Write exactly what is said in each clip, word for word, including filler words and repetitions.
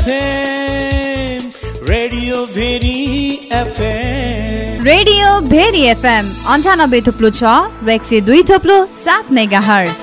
FM radio Bheri FM radio Bheri FM अन्ठानब्बे थुप्लो छ र एक सय दुई थुप्लो सात मेगा हर्ज।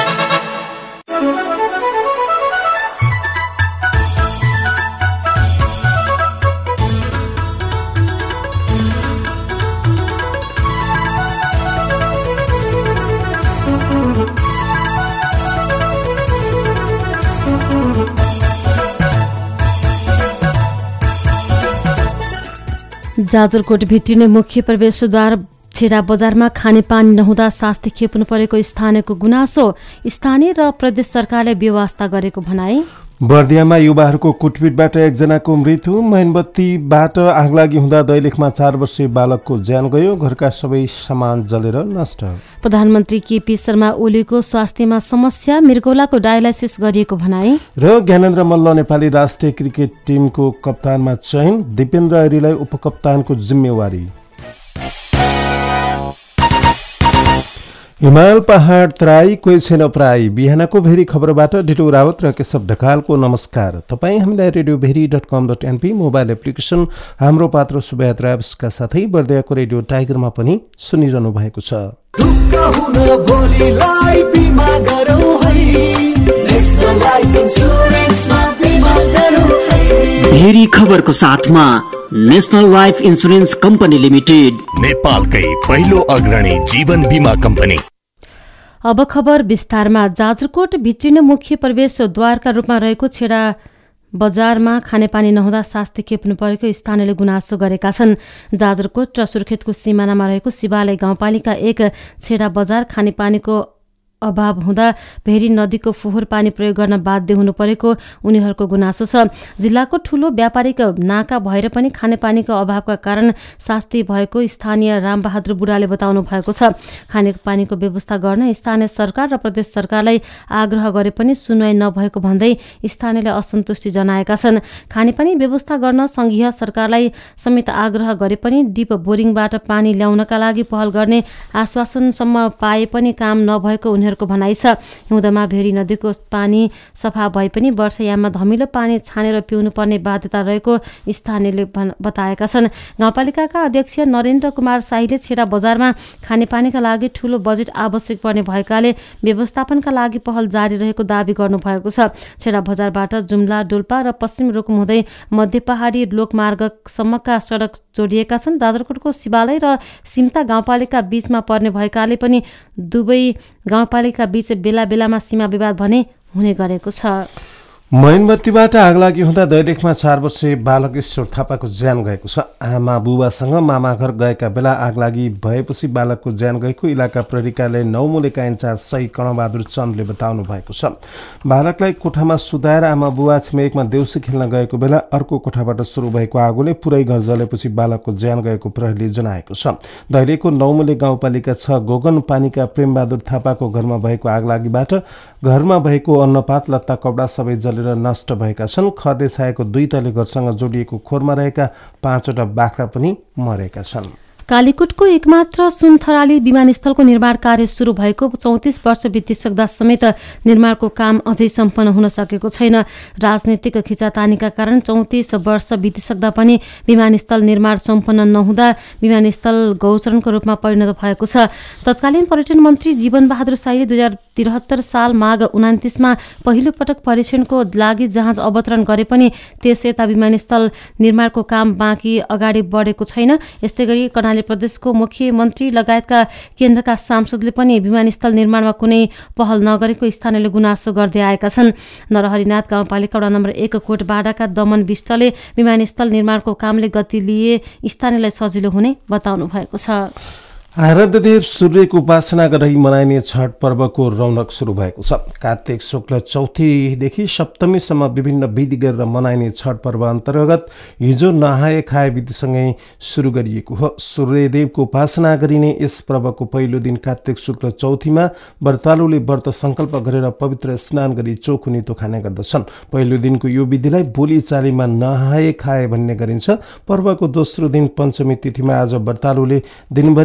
जाजरकोट भित्रिने मुख्य प्रवेशद्वार छेडा बजारमा खानेपानी नहुँदा शास्ति खेप्नु परेको स्थानीयको गुनासो, स्थानीय र प्रदेश सरकारले व्यवस्था गरेको भनाई। बर्दियामा युवाहरूको कुटपिटबाट एकजनाको मृत्यु। मेनबत्तीबाट आगलागी हुँदा दैलेखमा चार वर्षीय बालकको ज्यान गयो। घरका सबै सामान जलेर नष्ट। प्रधानमन्त्री केपी शर्मा ओलीको स्वास्थ्यमा समस्या, मृगौलाको डायलाइसिस गरिएको भनाई। र ज्ञानेन्द्र मल्ल नेपाली राष्ट्रिय क्रिकेट टिमको कप्तानमा चयन, दिपेन्द्र ऐरीलाई उपकप्तानको जिम्मेवारी। हिमाल पहाड तराई कोही छैन प्राय। बिहानको भेरी खबरबाट ढिलो रावत र केशव ढकालको नमस्कार। तपाईँ हामीलाई radio Bheri dot com dot NP mobile application, हाम्रो पात्र शुभयात्रा एप्सका साथै बर्दियाको रेडियो टाइगरमा पनि सुनिरहनु भएको छ। भेरी खबरको साथमा national life insurance company limited, नेपालकै पहिलो अग्रणी जीवन बीमा कम्पनी। अब खबर विस्तारमा। जाजरकोट भित्रिने मुख्य प्रवेशद्वारका रूपमा रहेको छेडा बजारमा खानेपानी नहुँदा शास्ति खेप्नु परेको स्थानीयले गुनासो गरेका छन्। जाजरकोट र सुर्खेतको सिमानामा रहेको शिवालय गाउँपालिका एक छेडा बजार खानेपानीको अभाव हुँदा भेरी नदीको फोहोर पानी प्रयोग गर्न बाध्य हुनु परेको उनीहरूको गुनासो छ। जिल्लाको ठूलो व्यापारिक नाका भएर पनि खानेपानीको अभावका कारण शास्ति भएको स्थानीय रामबहादुर बुढाले बताउनु भएको छ। खानेपानीको व्यवस्था गर्न स्थानीय सरकार र प्रदेश सरकारलाई आग्रह गरे पनि सुनवाई नभएको भन्दै स्थानीयले असन्तुष्टि जनाएका छन्। खानेपानी व्यवस्था गर्न संघीय सरकारलाई समेत आग्रह गरे पनि डिप बोरिङबाट पानी ल्याउनका लागि पहल गर्ने आश्वासनसम्म पाए पनि काम नभएको उनीहरूको भनाइ छ। हिउँदमा भेरी नदीको पानी सफा भए पनि वर्षायाममा धमिलो पानी छानेर पिउनु पर्ने बाध्यता रहेको स्थानीयले बताएका छन्। गाउँपालिकाका अध्यक्ष नरेन्द्र कुमार शाहीले छेडा बजारमा खानेपानीका लागि ठूलो बजेट आवश्यक पर्ने भएकाले व्यवस्थापनका लागि पहल जारी रहेको दावी गर्नुभएको छ। छेडा बजारबाट जुम्ला, डोल्पा र पश्चिम रुकुम हुँदै मध्य पहाडी लोकमार्गसम्मका सडक जोडिएका छन्। जाजरकोटको शिवालय र सिमता गाउँपालिका बीचमा पर्ने भएकाले पनि दुवै गाउँपालिका बीच बेला बेलामा सीमा विवाद भने हुने गरेको छ। मैनबत्तीबाट आगलागी हुँदा दैलेखमा चार वर्षीय बालक ईश्वर थापाको ज्यान गएको छ। आमा बुबासँग मामा घर गएका बेला आगलागी भएपछि बालकको ज्यान गएको इलाका प्रहरी कार्यालय नौमुलेका इन्चार्ज सही कर्णबहादुर चन्दले बताउनु भएको छ। बालकलाई कोठामा सुताएर आमा बुबा छिमेकमा देउसी खेल्न गएको बेला अर्को कोठाबाट सुरु भएको आगोले पुरै घर जलेपछि बालकको ज्यान गएको प्रहरीले जनाएको छ। दैलेखको नौमुले गाउँपालिका छ गोगन पानीका प्रेमबहादुर थापाको घरमा भएको आगलागीबाट घरमा भएको अन्नपात, लत्ता, कपडा सबै जले नष्ट भएका छन्। खरले छाएको दुई तले घरसँग जोडिएको खोरमा रहेका पाँचवटा बाख्रा पनि मरेका छन्। कालीकोटको एकमात्र सुनथराली विमानस्थलको निर्माण कार्य सुरु भएको चौतिस वर्ष बितिसक्दा समेत निर्माणको काम अझै सम्पन्न हुन सकेको छैन। राजनीतिक खिचातानीका कारण चौतिस वर्ष बितिसक्दा पनि विमानस्थल निर्माण सम्पन्न नहुँदा विमानस्थल गौचरणको रूपमा परिणत भएको छ। तत्कालीन पर्यटन मन्त्री जीवन बहादुर शाहीले दुई हजार त्रिहत्तर साल माघ उनातिसमा पहिलो पटक परीक्षणको लागि जहाज अवतरण गरे पनि त्यस यता विमानस्थल निर्माणको काम बाँकी अगाडि बढेको छैन। यस्तै गरी कर्णाली प्रदेशको मुख्यमन्त्री लगायतका केन्द्रका सांसदले पनि विमानस्थल निर्माणमा कुनै पहल नगरेको स्थानीयले गुनासो गर्दै आएका छन्। नरहरिनाथ गाउँपालिका वडा नम्बर एक कोटबाडाका दमन विष्टले विमानस्थल निर्माणको कामले गति लिए स्थानीयलाई सजिलो हुने बताउनु भएको छ। आराध्यदेव सूर्यको उपासना गरी मनाइने छठ पर्वको रौनक सुरु भएको छ। कार्तिक शुक्ल चौथीदेखि सप्तमीसम्म विभिन्न विधि गरेर मनाइने छठ पर्व अन्तर्गत हिजो नहाए खाए विधिसँगै सुरु गरिएको हो। सूर्यदेवको उपासना गरिने यस पर्वको पहिलो दिन कार्तिक शुक्ल चौथीमा व्रतालुले व्रत सङ्कल्प गरेर पवित्र स्नान गरी चोखो नितो खाने गर्दछन्। पहिलो दिनको यो विधिलाई बोली चालीमा नहाए खाए भन्ने गरिन्छ। पर्वको दोस्रो दिन पञ्चमी तिथिमा आज व्रतालुले दिनभरि निराहार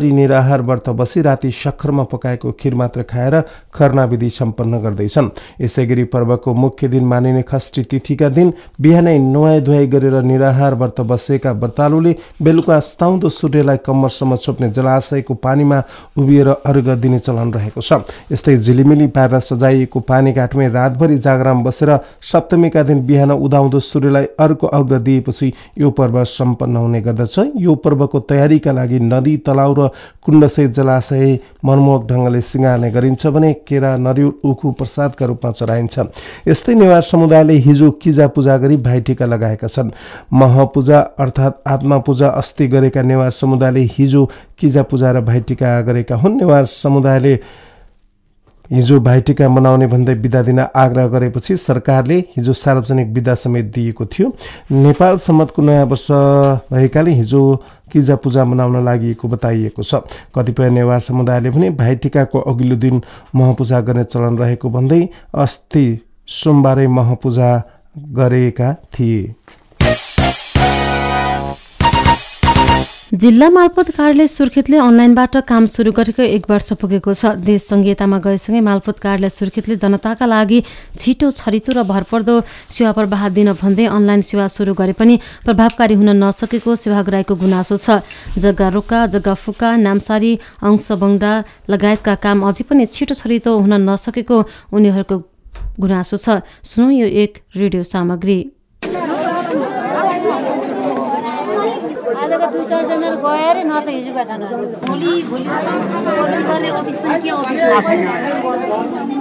निराहार व्रत बसी राति सक्खरमा पकाएको खिर मात्र खाएर खरना विधि सम्पन्न गर्दैछन्। यसै गरी पर्वको मुख्य दिन मानिने षष्ठी तिथिका दिन बिहानै नुहाई धुवाई गरेर निराहार व्रत बसेका व्रतालुले बेलुका अस्ताउँदो सूर्यलाई कम्मरसम्म छोप्ने जलाशयको पानीमा उभिएर अर्घ दिने चलन रहेको छ। यस्तै झिलिमिली पार्न सजाइएको पानी घाटमै रातभरि जागराम बसेर सप्तमीका दिन बिहान उदाउँदो सूर्यलाई अर्को अर्घ दिएपछि यो पर्व सम्पन्न हुने गर्दछ। यो पर्वको तयारीका लागि नदी, तलाउ र कुण्डसहित जलाशय मनमोहक ढङ्गले सिँगार्ने गरिन्छ भने केरा, नरिवल, उखु प्रसादका रूपमा चढाइन्छ। यस्तै नेवार समुदायले हिजो किजा पूजा गरी भाइटिका लगाएका छन्। महपूजा अर्थात् आत्मा पूजा अस्ति गरेका नेवार समुदायले हिजो किजा पूजा र भाइटिका गरेका हुन्। नेवार समुदायले हिजो भाइटिका मनाउने भन्दै बिदा दिन आग्रह गरेपछि सरकारले हिजो सार्वजनिक बिदा समेत दिएको थियो। नेपाल सम्मतको नयाँ वर्ष भएकाले हिजो किजा पूजा मनाउन लागि बताइएको छ। कतिपय नेवार समुदायले भने भाइटिकाको अघिल्लो दिन महपूजा गर्ने चलन रहेको भन्दै अस्ति सोमबारै महपूजा गरेका थिए। जिल्ला मालपोत कार्यालय सुर्खेतले अनलाइनबाट काम सुरु गरेको एक वर्ष पुगेको छ। देश संहितामा गएसँगै मालपोत कार्यालय सुर्खेतले जनताका लागि छिटो, छरितो र भरपर्दो सेवा प्रवाह दिन भन्दै अनलाइन सेवा सुरु गरे पनि प्रभावकारी हुन नसकेको सेवाग्राहीको गुनासो छ। जग्गा रोका, जग्गा फुका, नामसारी, अंशबङ्डा लगायतका काम अझै पनि छिटो, छरितो हुन नसकेको उनीहरूको गुनासो छ। सुनौ यो एक रेडियो सामग्री। दुई चारजना गएर न त हिजोका छन् भोलि भोलि गर्ने अफिस पनि के अफिस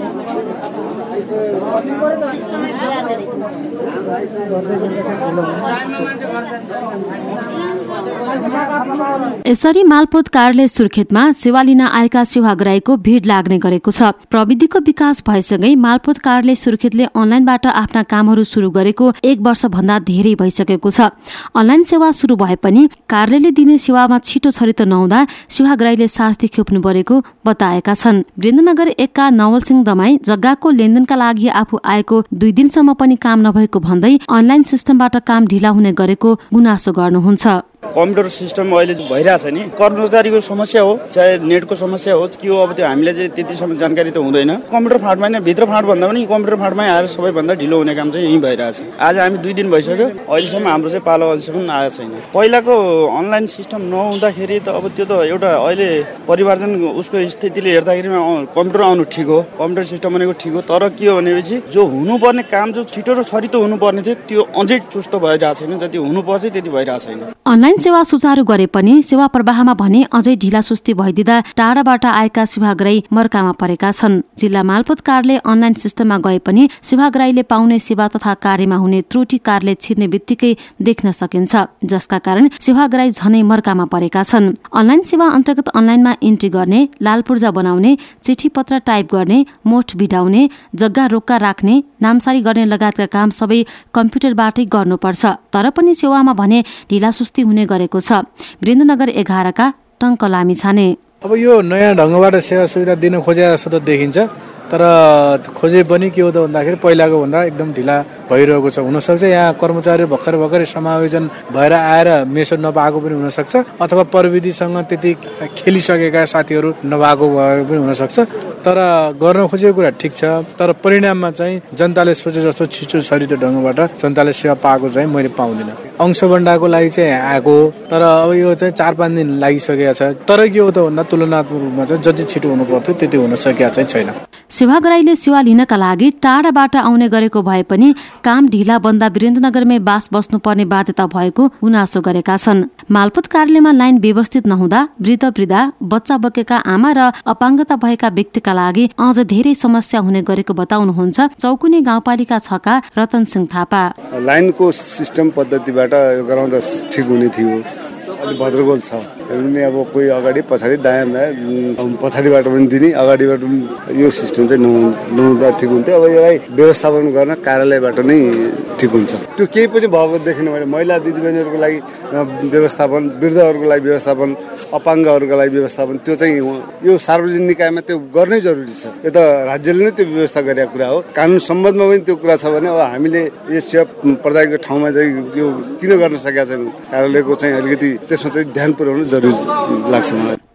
यसरी मालपोत कार्यालय सुर्खेतमा सेवा लिन आएका सेवाग्राहीको भिड लाग्ने गरेको छ। प्रविधिको विकास भएसँगै मालपोत कार्यालय सुर्खेतले अनलाइनबाट आफ्ना कामहरू सुरु गरेको एक वर्ष भन्दा धेरै भइसकेको छ। अनलाइन सेवा सुरु भए पनि कार्यालयले दिने सेवामा छिटो छरितो नहुँदा सेवाग्राहीले शास्ति खेप्नु परेको बताएका छन्। वीरेन्द्रनगर एकका नवल सिंह दमाई जग्गाको लेनदेनका लागि आफू आएको दुई दिनसम्म पनि काम नभएको भन्दै अनलाइन सिस्टमबाट काम ढिला हुने गरेको गुनासो गर्नुहुन्छ। कम्प्युटर सिस्टम अहिले भइरहेछ नि, कर्मचारीको समस्या हो चाहे नेटको समस्या हो के हो, अब त्यो हामीले चाहिँ त्यतिसम्म जानकारी त हुँदैन। कम्प्युटर फाँटमा नै भित्र फाँट भन्दा पनि कम्प्युटर फाँटमै आएर सबैभन्दा ढिलो हुने काम चाहिँ यहीँ भइरहेछ। आज हामी दुई दिन भइसक्यो, अहिलेसम्म हाम्रो चाहिँ पालो अहिलेसम्म आएको छैन। पहिलाको अनलाइन सिस्टम नहुँदाखेरि त अब त्यो त एउटा अहिले परिवारजन उसको स्थितिले हेर्दाखेरिमा कम्प्युटर आउनु ठिक हो, कम्प्युटर सिस्टम भनेको ठिक हो, तर के हो भनेपछि जो हुनुपर्ने काम जो छिटो र छरितो हुनुपर्ने थियो त्यो अझै चुस्त भइरहेको छैन, जति हुनुपर्थ्यो त्यति भइरहेको छैन। अनलाइन सेवा सुचारू गरे पनि सेवा प्रवाहमा भने अझै ढिला सुस्ती भइदिँदा टाढाबाट आएका सेवाग्राही मर्कामा परेका छन्। जिल्ला मालपोत कार्यालय अनलाइन सिस्टममा गए पनि सेवाग्राहीले पाउने सेवा तथा कार्यमा हुने त्रुटि कार्यालय छिर्ने बित्तिकै देख्न सकिन्छ, जसका कारण सेवाग्राही झनै मर्कामा परेका छन्। अनलाइन सेवा अन्तर्गत अनलाइनमा इन्ट्री गर्ने, लाल पूर्जा बनाउने, चिठी पत्र टाइप गर्ने, मोठ बिडाउने, जग्गा रोक्का राख्ने, नामसारी गर्ने लगायतका काम सबै कम्प्युटरबाटै गर्नुपर्छ। तर पनि सेवामा भने ढिला सुस्ती हुने गरेको छ। वीरेन्द्रनगर एघारका टङ्क लामी छाने अब यो नयाँ ढङ्गबाट सेवा सुविधा दिन खोजे जस्तो त देखिन्छ, तर खोजे पनि के हो त भन्दाखेरि पहिलाको भन्दा एकदम ढिला भइरहेको छ। हुनसक्छ यहाँ कर्मचारी भर्खर भर्खरै समायोजन भएर आएर मेसो नपाएको पनि हुनसक्छ, अथवा प्रविधिसँग त्यति खेलिसकेका साथीहरू नभएको भए पनि हुनसक्छ। तर गर्न खोजेको कुरा ठिक छ, तर परिणाममा चाहिँ जनताले सोचे जस्तो छिटो छरितो ढङ्गबाट जनताले सेवा पाएको चाहिँ मैले पाउँदिनँ। अंशबन्डाको लागि चाहिँ आएको, तर अब यो चाहिँ चार पाँच दिन लागिसकेको छ। तर के हो त भन्दा तुलनात्मक रूपमा चाहिँ जति छिटो हुनु पर्थ्यो त्यति हुन सकेका चाहिँ छैन। सेवाग्राहीले सेवा लिनका लागि टाढाबाट आउने गरेको भए पनि काम ढिला बन्दा वीरेन्द्रनगरमै बास बस्नुपर्ने बाध्यता भएको गुनासो गरेका छन्। मालपोत कार्यालयमा लाइन व्यवस्थित नहुँदा वृद्ध वृद्धा, बच्चा बकेका आमा र अपाङ्गता भएका व्यक्तिका लागि अझ धेरै समस्या हुने गरेको बताउनुहुन्छ चौकुने गाउँपालिका छका रतन सिंह थापा। लाइनको सिस्टम पद्धतिबाट गराउँदा ठिक हुने थियो, अलि भद्रगोल छ। अब कोही अगाडि पछाडि दायाँ बायाँ पछाडिबाट पनि दिने, अगाडिबाट पनि यो सिस्टम चाहिँ नहुँदा ठिक हुन्थ्यो। अब यसलाई व्यवस्थापन गर्न कार्यालयबाट नै ठिक हुन्छ। त्यो केही पनि भएको देखिनु मैले महिला दिदीबहिनीहरूको लागि व्यवस्थापन, वृद्धहरूको लागि व्यवस्थापन, अपाङ्गहरूको लागि व्यवस्थापन, त्यो चाहिँ यो सार्वजनिक निकायमा त्यो गर्नै जरुरी छ। यो त राज्यले नै त्यो व्यवस्था गरेको कुरा हो। कानुन सम्बन्धमा पनि त्यो कुरा छ भने अब हामीले यस सेवा प्रदायको ठाउँमा चाहिँ यो किन गर्न सकेका छैन, कार्यालयको चाहिँ अलिकति त्यसमा चाहिँ ध्यान पुर्याउनु जरुरी लाग्छ मलाई।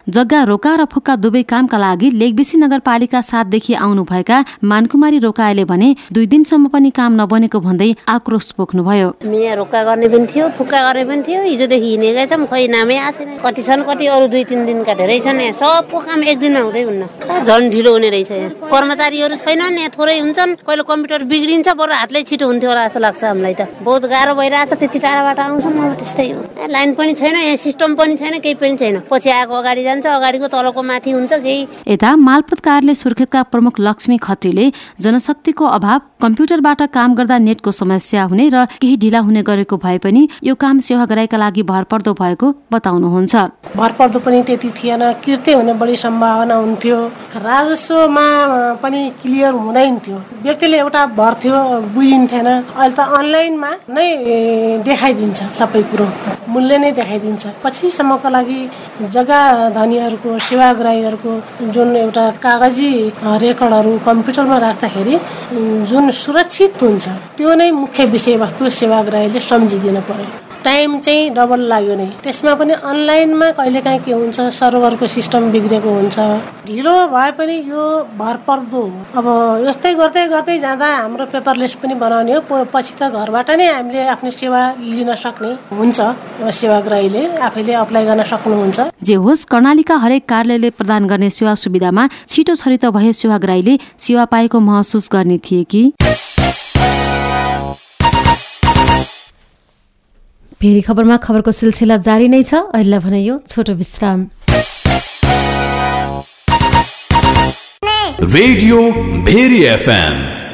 जग्गा रोका र फुक्का दुवै कामका लागि लेकबेसी नगरपालिका सातदेखि आउनुभएका मानकुमारी रोकाले भने दुई दिनसम्म पनि काम नबनेको भन्दै आक्रोश पोख्नुभयो। यहाँ रोका गर्ने पनि थियो, फुक्का गर्ने पनि थियो, हिजोदेखि हिँडेकै छौँ, खै नामै आएको छैन। कति छन्, कति अरू दुई तिन दिनका धेरै छन्। यहाँ सबको काम एक दिनमा हुँदै हुन्न, झन् ढिलो हुने रहेछ। यहाँ कर्मचारीहरू छैनन्, यहाँ थोरै हुन्छन्। कहिले कम्प्युटर बिग्रिन्छ, बरु हातले छिटो हुन्थ्यो होला जस्तो लाग्छ हामीलाई त। बहुत गाह्रो भइरहेछ, त्यति टाढाबाट आउँछौँ, अब त्यस्तै हो। लाइन पनि छैन, यहाँ सिस्टम पनि छैन, केही पनि छैन। पछि आएको अगाडि जान्छ, अगाडिको तलको माथि हुन्छ केही। यता मालपोत कार्यालय सुर्खेतका प्रमुख लक्ष्मी खत्रीले जनशक्तिको अभाव, कम्प्युटरबाट काम गर्दा नेटको समस्या हुने र केही ढिला हुने गरेको भए पनि यो काम सेवाग्राहीका लागि भरपर्दो भएको बताउनुहुन्छ। भरपर्दो पनि त्यति थिएन, किर्ते हुने बढी सम्भावना हुन्थ्यो, राजस्वमा पनि क्लियर हुँदैन थियो। व्यक्तिले एउटा भर्थ्यो, बुझिन्थेन। अहिले त अनलाइनमा नै देखाइदिन्छ, सबै कुरो मूल्य नै देखाइदिन्छ। पछिसम्मको लागि जग्गा धनीहरूको, सेवाग्राहीहरूको जुन एउटा कागजी रेकर्डहरू कम्प्युटरमा राख्दाखेरि जुन सुरक्षित हुन्छ त्यो नै मुख्य विषयवस्तु सेवाग्राहीले सम्झिदिनु पर्यो। टाइम चाहिँ डबल लाग्यो नै। त्यसमा पनि अनलाइनमा कहिलेकाहीँ के हुन्छ, सर्भरको सिस्टम बिग्रेको हुन्छ, ढिलो भए पनि यो भरपर्दो हो। अब यस्तै गर्दै गर्दै जाँदा हाम्रो पेपरलेस पनि बनाउने हो। पछि त घरबाट नै हामीले आफ्नो सेवा लिन सक्ने हुन्छ, सेवाग्राहीले आफैले अप्लाई गर्न सक्नुहुन्छ। जे होस्, कर्णालीका हरेक कार्यालयले प्रदान गर्ने सेवा सुविधामा छिटो छरितो भए सेवाग्राहीले सेवा पाएको महसुस गर्ने थिए कि। फेरि खबरमा खबरको सिलसिला जारी नै छ। अहिले भने यो छोटो विश्राम। Radio Bheri FM.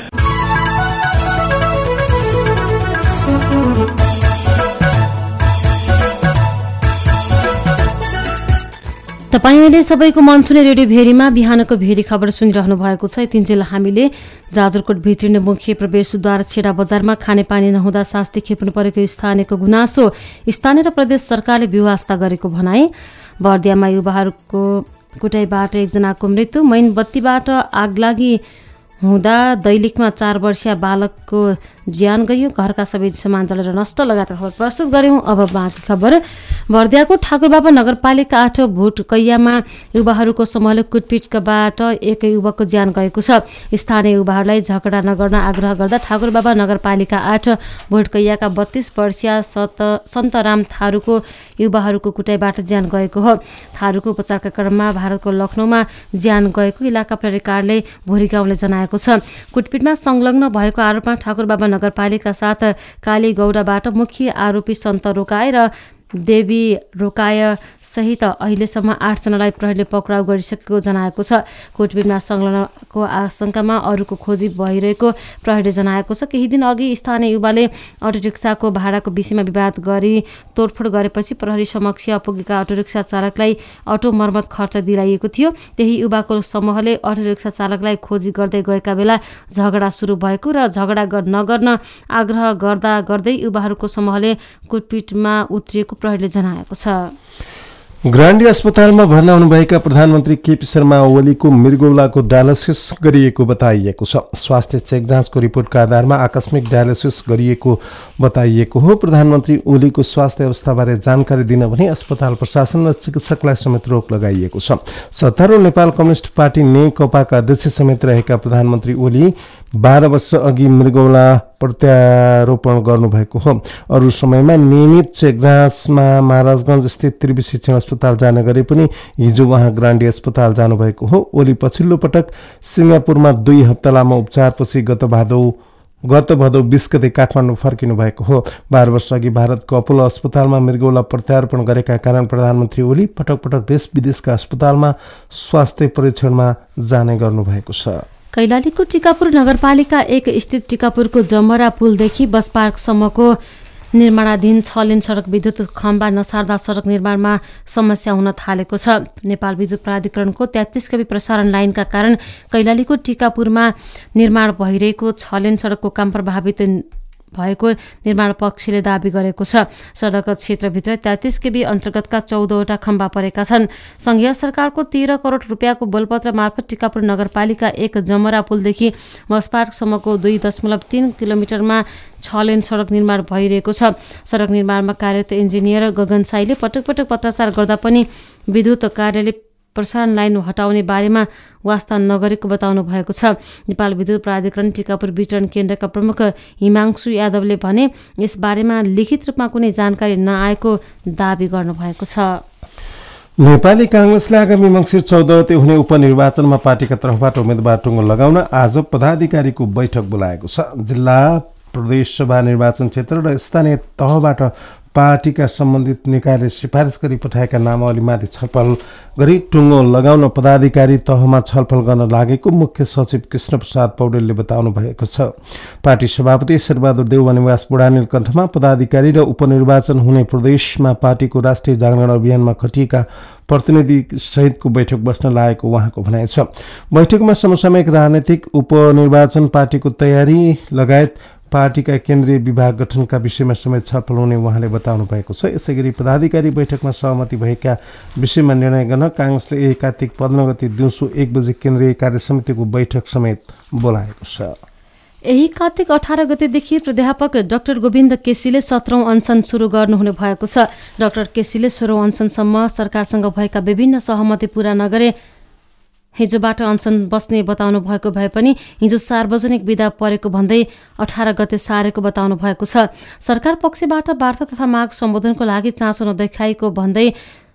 तपाईँ अहिले सबैको मन छुने रेडियो भेरीमा बिहानको भेरी खबर सुनिरहनु भएको छ। यतिन्जेल हामीले जाजरकोट भित्रिने मुख्य प्रवेशद्वार छेडा बजारमा खानेपानी नहुँदा शास्ति खेप्नु परेको स्थानीयको गुनासो, स्थानीय र प्रदेश सरकारले व्यवस्था गरेको भनाए। बर्दियामा युवाहरूको कुटाइबाट एकजनाको मृत्यु, मैनबत्तीबाट आगलागी हुँदा दैलेखमा चार वर्षीय बालकको ज्यान गयो, घरका सबै सामान जलेर नष्ट लगायतका खबर प्रस्तुत गर्यौं। अब बाँकी खबर। बर्दियाको ठाकुरबाबा नगरपालिका आठ भोटकैयामा युवाहरूको समूहले कुटपिटबाट एक युवकको ज्यान गएको छ। स्थानीय युवाहरूलाई झगडा नगर्न आग्रह गर्दा ठाकुरबाबा नगरपालिका आठ भोटकैयाका बत्तीस वर्षीय सत सन्तराम थारूको युवाहरूको कुटाइबाट ज्यान गएको हो। थारूको उपचारका क्रममा भारतको लखनऊमा ज्यान गएको इलाका प्रहरी कार्यालय भोरी गाउँले जनाएको छ। कुटपिटमा संलग्न भएको आरोपमा ठाकुरबाबा नगरपालिका साथ काली गौडाबाट मुख्य आरोपी सन्त रोकाए र देवी रोकाय सहित अहिलेसम्म आठजनालाई प्रहरीले पक्राउ गरिसकेको जनाएको छ। कुटपिटमा संलग्नको आशंकामा अरूको खोजी भइरहेको प्रहरीले जनाएको छ। केही दिन अघि स्थानीय युवाले अटो रिक्साको भाडाको विषयमा विवाद गरी तोडफोड गरेपछि प्रहरी समक्ष पुगेका अटो रिक्सा चालकलाई अटो मर्मत खर्च दिलाइएको थियो। त्यही युवाको समूहले अटो रिक्सा चालकलाई खोजी गर्दै गएका बेला झगडा सुरु भएको र झगडा नगर्न आग्रह गर्दा गर्दै युवाहरूको समूहले कुटपिटमा उत्रिएको प्रहरीले जनाएको छ। ग्रान्डी अस्पतालमा भर्ना हुनुभएका प्रधानमन्त्री केपी शर्मा ओलीको मृगौलाको डायलिसिस गरिएको बताइएको छ। स्वास्थ्य चेक जाँचको रिपोर्टका आधारमा आकस्मिक डायलिसिस गरिएको बताइएको हो। प्रधानमन्त्री ओलीको स्वास्थ्य अवस्थाबारे जानकारी दिन भने अस्पताल प्रशासन र चिकित्सकलाई समेत रोक लगाइएको छ। सत्तारूढ नेपाल कम्युनिस्ट पार्टी नेकपाका अध्यक्ष समेत रहेका प्रधानमन्त्री ओली बाह्र वर्ष अघि मृगौला प्रत्यारोपण गर्नुभएको हो। अरू समयमा नियमित चेक जाँचमा महाराजगञ्ज स्थित त्रिवी शिक्षण अस्पताल जाने गरे पनि हिजो उहाँ ग्रान्डी अस्पताल जानुभएको हो। ओली पछिल्लो पटक सिङ्गापुरमा दुई हप्ता लामो उपचारपछि गत भादौ गत भदौ बीस गते काठमाडौँ फर्किनु भएको हो। बाह्र वर्ष अघि भारतको अपोलो अस्पतालमा मृगौला प्रत्यारोपण गरेका कारण प्रधानमन्त्री ओली पटक पटक देश विदेशका अस्पतालमा स्वास्थ्य परीक्षणमा जाने गर्नुभएको छ। कैलालीको टिकापुर नगरपालिका एक स्थित टिकापुरको जमरा पुलदेखि बस पार्कसम्मको निर्माणाधीन छ लेन सडक विद्युत खम्बा नसार्दा सडक निर्माणमा समस्या हुन थालेको छ। नेपाल विद्युत प्राधिकरणको तेत्तीस केबी प्रसारण लाइनका कारण कैलालीको टिकापुरमा निर्माण भइरहेको छ लेन सडकको काम प्रभावित भएको निर्माण पक्षले दावी गरेको छ। सडक क्षेत्रभित्र तेत्तीस केबी अन्तर्गतका चौधवटा खम्बा परेका छन्। संघीय सरकारको तेह्र करोड रुपियाँको बोलपत्र मार्फत टिकापुर नगरपालिका एक जमरा पुलदेखि बस पार्कसम्मको दुई दशमलव तीन किलोमिटरमा छ लेन सडक निर्माण भइरहेको छ। सडक निर्माणमा कार्यरत इन्जिनियर गगन साईले पटक पटक पत्राचार गर्दा पनि विद्युत कार्यालय प्रसारण लाइन हटाउने बारेमा वास्ता नगरेको बताउनु भएको छ। नेपाल विद्युत प्राधिकरण टिकापुर वितरण केन्द्रका प्रमुख हिमांशु यादवले भने यसबारेमा लिखित रूपमा कुनै जानकारी नआएको दावी गर्नुभएको छ। नेपाली कांग्रेसले आगामी मङ्सिर चौध गते हुने उपनिर्वाचनमा पार्टीका तर्फबाट उम्मेदवार टुङ्गो लगाउन आज पदाधिकारीको बैठक बोलाएको छ। जिल्ला प्रदेशसभा निर्वाचन क्षेत्र र स्थानीय तहबाट पार्टीका सम्बन्धित निकायले सिफारिस गरी पठाएका नामावलीमाथि छलफल गरी टुङ्गो लगाउन पदाधिकारी तहमा छलफल गर्न लागेको मुख्य सचिव कृष्ण प्रसाद पौडेलले बताउनु भएको छ। पार्टी सभापति शेरबहादुर देउवा निवास बुढानील कण्ठमा पदाधिकारी र उपनिर्वाचन हुने प्रदेशमा पार्टीको राष्ट्रिय जागरण अभियानमा खटिएका प्रतिनिधि सहितको बैठक बस्न लागेको उहाँको भनाइ छ। बैठकमा समसामयिक राजनैतिक उपनिर्वाचन पार्टीको तयारी लगायत पार्टीका केन्द्रीय विभाग गठनका विषयमा समेत छलफल हुने उहाँले बताउनु भएको छ। यसैगरी पदाधिकारी बैठकमा सहमति भएका विषयमा निर्णय गर्न कांग्रेसले यही कार्तिक पन्ध्र गते दिउँसो एक बजे केन्द्रीय कार्य समितिको बैठक समेत बोलाएको छ। यही कार्तिक अठार गतेदेखि प्राध्यापक डाक्टर गोविन्द केसीले सत्रौं अनसन सुरु गर्नुहुने भएको छ। डाक्टर केसीले सोह्रौं अनसनसम्म सरकारसँग भएका विभिन्न सहमति पूरा नगरे हिजोबाट अनसन बस्ने बताउनु भएको भए पनि हिजो सार्वजनिक विदा परेको भन्दै अठार गते सारेको बताउनु भएको छ। सरकार पक्षबाट वार्ता तथा माग सम्बोधनको लागि चासो नदेखाएको भन्दै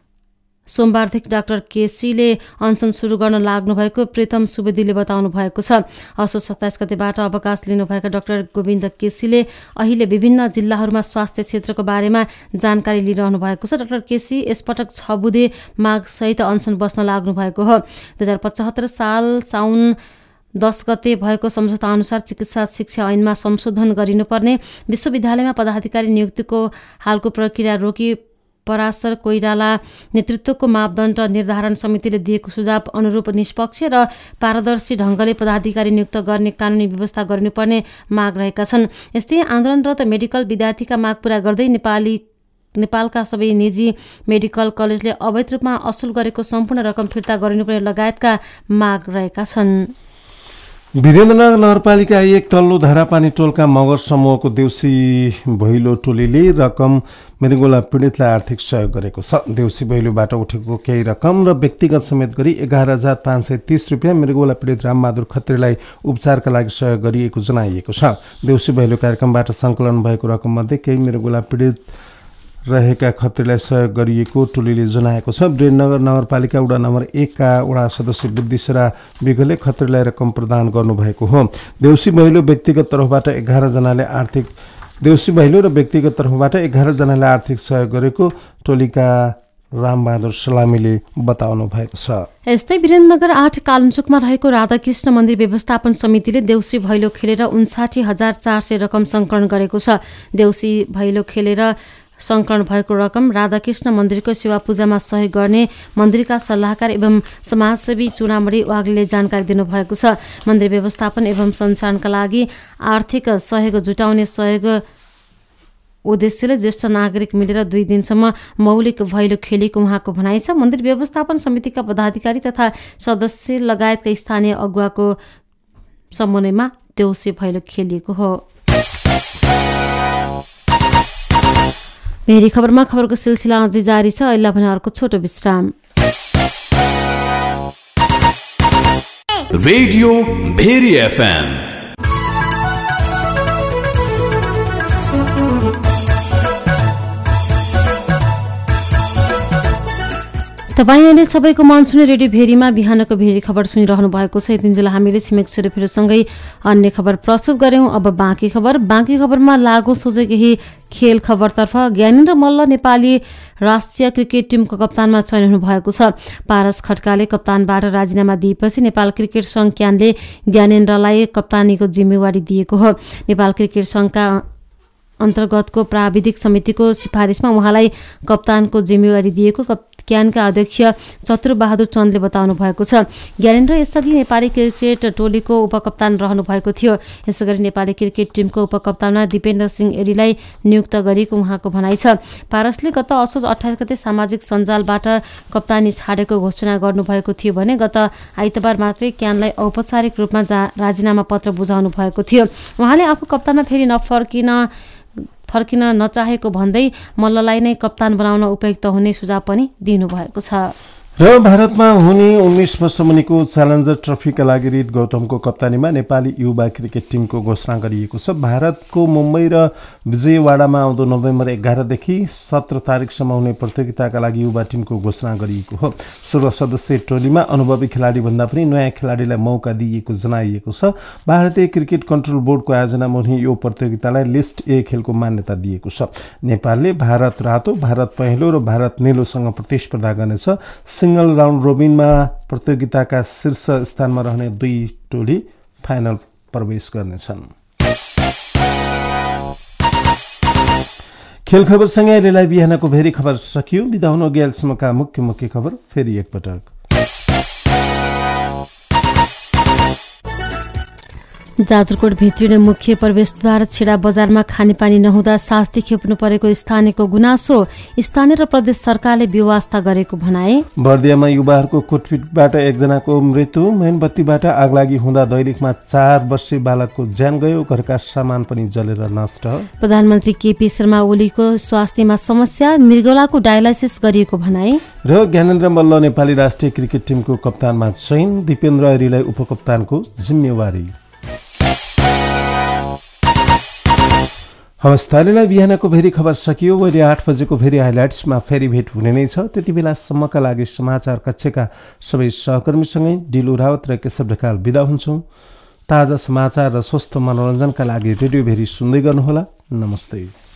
सोमबारदेखि डाक्टर केसीले अनसन सुरु गर्न लाग्नुभएको प्रीतम सुवेदीले बताउनु भएको छ। असोज सत्ताइस गतेबाट अवकाश लिनुभएका डाक्टर गोविन्द केसीले अहिले विभिन्न जिल्लाहरूमा स्वास्थ्य क्षेत्रको बारेमा जानकारी लिइरहनु भएको छ। डाक्टर केसी यसपटक छ बुधे मागसहित अनसन बस्न लाग्नु भएको हो। दुई हजार पचहत्तर साल साउन दस गते भएको सम्झौता अनुसार चिकित्सा शिक्षा ऐनमा संशोधन गरिनुपर्ने, विश्वविद्यालयमा पदाधिकारी नियुक्तिको हालको प्रक्रिया रोकी पराशर कोइराला नेतृत्वको मापदण्ड निर्धारण समितिले दिएको सुझाव अनुरूप निष्पक्ष र पारदर्शी ढङ्गले पदाधिकारी नियुक्त गर्ने कानुनी व्यवस्था गर्नुपर्ने माग रहेका छन्। यस्तै आन्दोलनरत मेडिकल विद्यार्थीका माग पूरा गर्दै नेपाली नेपालका सबै निजी मेडिकल कलेजले अवैध रूपमा असुल गरेको सम्पूर्ण रकम फिर्ता गरिनुपर्ने लगायतका माग रहेका छन्। वीरेन्द्रनगर नगरपालिका एक तल्लो धारापानी टोलका मगर समूहको देउसी भैलो टोलीले रकम मृगौला पीडितलाई आर्थिक सहयोग गरेको छ। देउसी भैलोबाट उठेको केही रकम र व्यक्तिगत समेत गरी एघार हजार पाँच सय तीस रुपियाँ मृगौला पीडित रामबहादुर खत्रीलाई उपचारका लागि सहयोग गरिएको जनाइएको छ। देउसी भैलो कार्यक्रमबाट सङ्कलन भएको रकममध्ये केही मृगौला पीडित रहेका खत्रीलाई सहयोग गरिएको टोलीले जनाएको छ। वीरेन्द्रनगर नगरपालिका वडा नम्बर एकका वडा सदस्य बुद्धिसरा विगले खत्रीलाई रकम प्रदान गर्नुभएको हो। देउसी भैलो व्यक्तिगत तर्फबाट एघार जनाले आर्थिक देउसी भैलो र व्यक्तिगत तर्फबाट एघार जनाले आर्थिक सहयोग गरेको टोलीका रामबहादुर सलामीले बताउनु भएको छ। यस्तै वीरेन्द्रनगर आठ कालुचोकमा रहेको राधाकृष्ण मन्दिर व्यवस्थापन समितिले देउसी भैलो खेलेर उन्साठी हजार चार सय रकम सङ्कलन गरेको छ। देउसी भैलो खेलेर सङ्कलन भएको रकम राधाकृष्ण मन्दिरको सेवा पूजामा सहयोग गर्ने मन्दिरका सल्लाहकार एवं समाजसेवी चुनामणी वाग्ले जानकारी दिनुभएको छ। मन्दिर व्यवस्थापन एवं सञ्चालनका लागि आर्थिक सहयोग जुटाउने सहयोग उद्देश्यले ज्येष्ठ नागरिक मिलेर दुई दिनसम्म मौलिक भैलो खेलेको उहाँको भनाइ छ। मन्दिर व्यवस्थापन समितिका पदाधिकारी तथा सदस्य लगायतका स्थानीय अगुवाको समन्वयमा देउसी भैलो खेलिएको हो। भेरी खबरमा खबरको सिलसिला अझै जारी छ। अहिले भने अर्को छोटो विश्राम। रेडियो भेरी एफएम तपाईँ अहिले सबैको मन सुने रेडियो भेरीमा बिहानको भेरी खबर सुनिरहनु भएको छ। यतिन्जेल हामीले छिमेक सेरोफेरोसँगै अन्य खबर प्रस्तुत गऱ्यौँ। अब बाँकी खबर बाँकी खबरमा लागु सोझै केही खेल खबरतर्फ। ज्ञानेन्द्र मल्ल नेपाली राष्ट्रिय क्रिकेट टिमको कप्तानमा चयन हुनुभएको छ। पारस खड्काले कप्तानबाट राजीनामा दिएपछि नेपाल क्रिकेट सङ्घ क्यानले ज्ञानेन्द्रलाई कप्तानीको जिम्मेवारी दिएको हो। नेपाल क्रिकेट सङ्घका अन्तर्गतको प्राविधिक समितिको सिफारिसमा उहाँलाई कप्तानको जिम्मेवारी दिएको क्यानका अध्यक्ष चतुरबहादुर चन्दले बताउनु भएको छ। ज्ञानेन्द्र यसअघि नेपाली क्रिकेट टोलीको उपकप्तान रहनु भएको थियो। यसैगरी नेपाली क्रिकेट टिमको उपकप्तानमा दिपेन्द्र सिंह एरीलाई नियुक्त गरिएको उहाँको भनाइ छ। पारसले गत असोज अठाइस गते सामाजिक सञ्जालबाट कप्तानी छाडेको घोषणा गर्नुभएको थियो भने गत आइतबार मात्रै क्यानलाई औपचारिक रूपमा राजीनामा पत्र बुझाउनु भएको थियो। उहाँले आफू कप्तानमा फेरि नफर्किन फर्किन नचाहेको भन्दै मल्ललाई नै कप्तान बनाउन उपयुक्त हुने सुझाव पनि दिनुभएको छ। र भारतमा हुने उन्नाइस वर्ष मुनिको च्यालेन्जर ट्रफीका लागि रित गौतमको कप्तानीमा नेपाली युवा क्रिकेट टिमको घोषणा गरिएको छ। भारतको मुम्बई र विजयवाडामा आउँदो नोभेम्बर एघारदेखि सत्र तारिकसम्म हुने प्रतियोगिताका लागि युवा टिमको घोषणा गरिएको हो। सोह्र सदस्यीय टोलीमा अनुभवी खेलाडी भन्दा पनि नयाँ खेलाडीलाई मौका दिइएको जनाइएको छ। भारतीय क्रिकेट कन्ट्रोल बोर्डको आयोजनामा हुने यो प्रतियोगितालाई लिस्ट ए खेलको मान्यता दिएको छ। नेपालले भारत रातो, भारत पहेँलो र भारत नीलोसँग प्रतिस्पर्धा गर्नेछ। सिंगल राउन्ड रोबिनमा प्रतियोगिताका शीर्ष स्थानमा रहने दुई टोली फाइनल प्रवेश गर्नेछन्। खेल खबरसँगै अहिलेलाई बिहानको भेरी खबर सकियो। बिदा हुन अघि अहिलेसम्मका मुख्य मुख्य खबर फेरि एकपटक। जाजरकोट भित्रिने मुख्य प्रवेशद्वार छेडा बजारमा खानेपानी नहुँदा शास्ति खेप्नु परेको स्थानीयको गुनासो, स्थानीय र प्रदेश सरकारले व्यवस्था गरेको भनाए। बर्दियामा युवाहरूको कुटपिटबाट एकजनाको मृत्यु, मेनबत्तीबाट आगलागी हुँदा दैलेखमा चार वर्षीय बालकको ज्यान गयो, घरका सामान पनि जलेर नष्ट। प्रधानमन्त्री केपी शर्मा ओलीको स्वास्थ्यमा समस्या, मृगौलाको डायलाइसिस गरिएको भनाए। र ज्ञानेन्द्र मल्ल नेपाली राष्ट्रिय क्रिकेट टिमको कप्तानमा चयन, दिपेन्द्र ऐरीलाई उपकप्तानको जिम्मेवारी। हवस्, अहिलेलाई बिहानको भेरी खबर सकियो। अहिले आठ बजेको भेरी हाइलाइट्समा फेरि भेट हुने नै छ। त्यति बेलासम्मका लागि समाचार कक्षका सबै सहकर्मीसँगै डिलु रावत र केशव ढकाल बिदा हुन्छौँ। ताजा समाचार र स्वस्थ मनोरञ्जनका लागि रेडियो भेरी सुन्दै गर्नुहोला। नमस्ते।